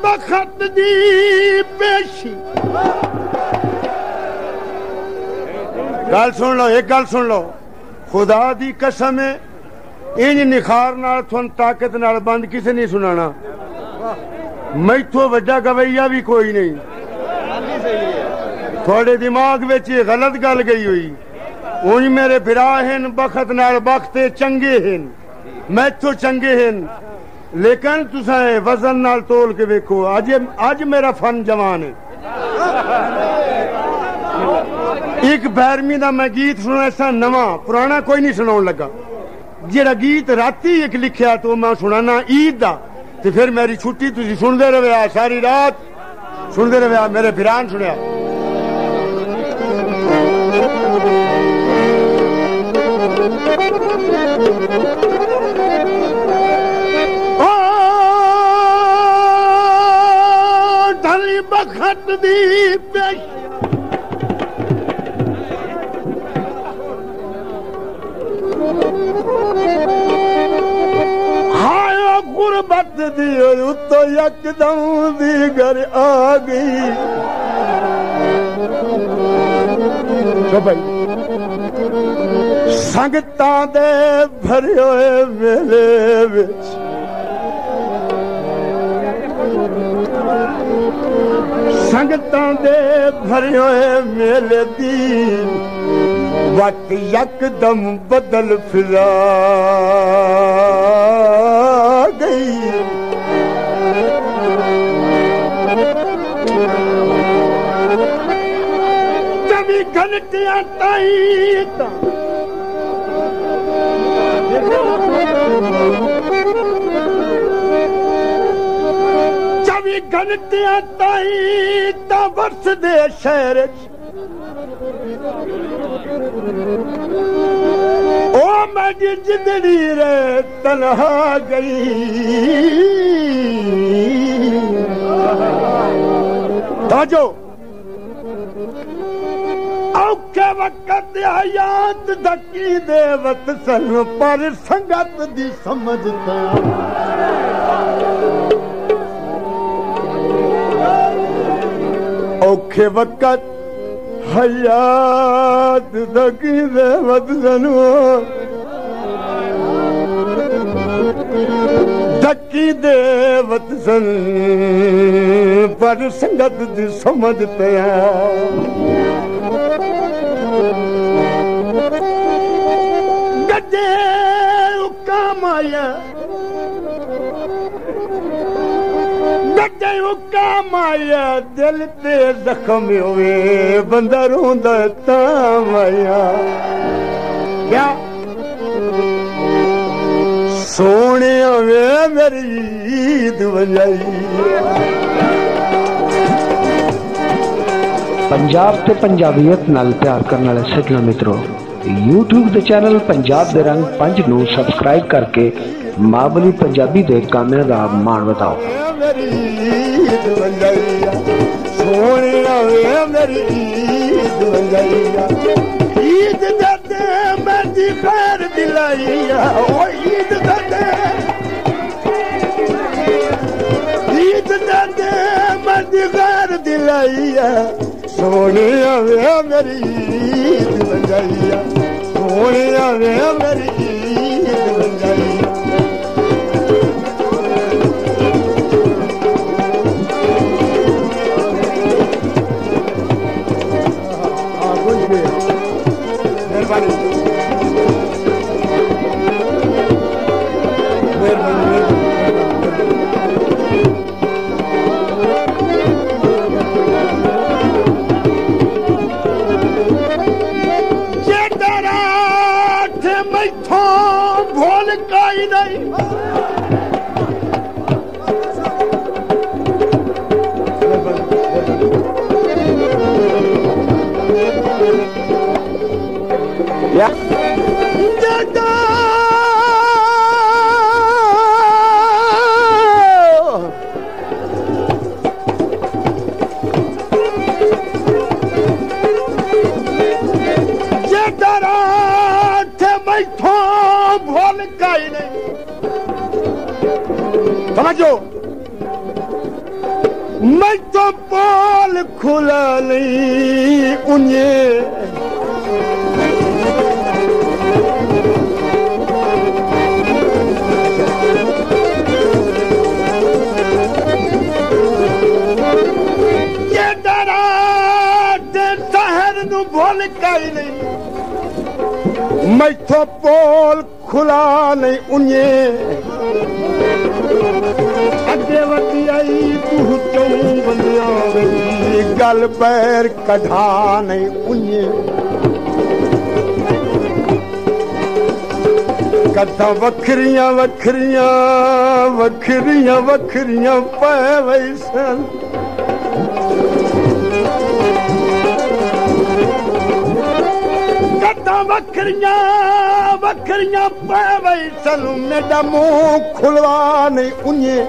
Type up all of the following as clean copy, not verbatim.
बखत दी पेशी। गल सुन लो, एक गल सुन लो, खुदा दी कसम है इंज निखार नाल थोन ताकत नाल बंद किसे नहीं सुनाना। मैथों वड्डा गवैया भी कोई नहीं। थोड़े दिमाग विच गलत गल गई हुई। उंज मेरे फिरा हैं बखत नाल बखते चंगे हैं, मैथों चंगे हैं, लेकिन तुसा वजन नाल तोल के वेखो। अज मेरा फन जवान है। एक बैरमी दा मैं गीत सुना, ऐसा नवा पुराना कोई नहीं सुनाउण लगा। जेड़ा गीत राती एक लिखिया तो मैं सुनाना ईद दा, ते फिर मेरी छुट्टी तुसी सुनदे रहे, सारी रात सुनदे रहे। मेरे फिरान सुनिया। ढली बखत दी पेश गुरबत दी उत्तो यकदम दी घर आ गई। तो भाई संगतां दे भरे होए मेले विच संगतां दे भरे होए मेले दी वक्त यकदम बदल फिरा गई। कभी घंटियां ताई चवी घंटियां ताई ता बरस दे शहर ओ मेरी जिंदड़ी रे तन्हा गई। ताजो औखे वक्त हयात धकी देवत सन पर संगत दी समझता। औखे वक्त हयात धकी देवत सन धकी देवत सन पर संगत दी समझते गजे उकामाया गजे उकामाया दिल ते जख्म हुए बंदा रोंदा तामाया। क्या सोने वे मेरी ईद वजाई। पंजाब ते पंजाबीयत नाल प्यार करने वाले सज्जनों मित्रों, यूट्यूब दे चैनल पंजाब दे रंग 5 नू सब्सक्राइब करके मां बोली पंजाबी दे गाने दा मान बताओ। ईद दे मैं खैर दिलाइया ओ ईद दे ईद दे मैं खैर दिलाइया सोने वे मेरी ईद बजाइया सोने वे मेरी ईद बजाइया। भोल काई नहीं भोल काई नहीं। समझो मैं तो पोल खुला नहीं उन्हें ये डरा दे शहर नू भूल गई नहीं मैं तो पोल खुला नहीं उन्हें अगे वधी आई तू चौं बंदियां वेखी गल पैर कढ़ा नहीं उन्हें कथा वखरियां वखरियां वखरियां वखरियां पै वैसन कथा वखरियां वखरियां पै वैसन मेरा मुंह खुलवा नहीं उन्हें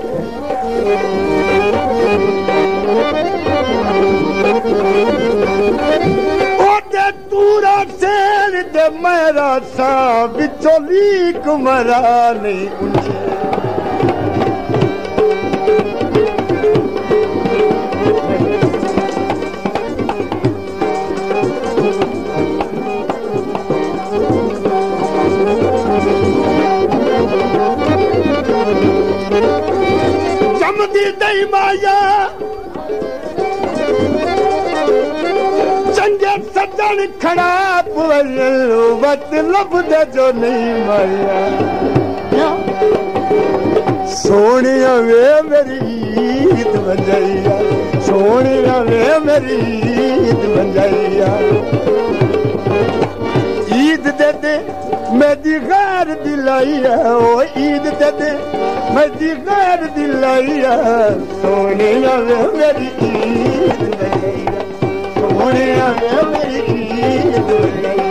ओदे तूरा सेन दे मेरा सा बिचोली कुमरा नहीं उन्हें जमदी दई माया चंगे सज्जन खड़ा वत लभदे जो नहीं माया सोनिया वे मेरी ईद बजाइया सोनिया वे मेरी ईद बजाइया ईद दे दे मेरी गैर दिलाइया ओ ईद दे दे मेरी गैर दिलाइया सोनिया वे मेरी ईद बजाइया सोनिया वे मेरी ईद बजाइया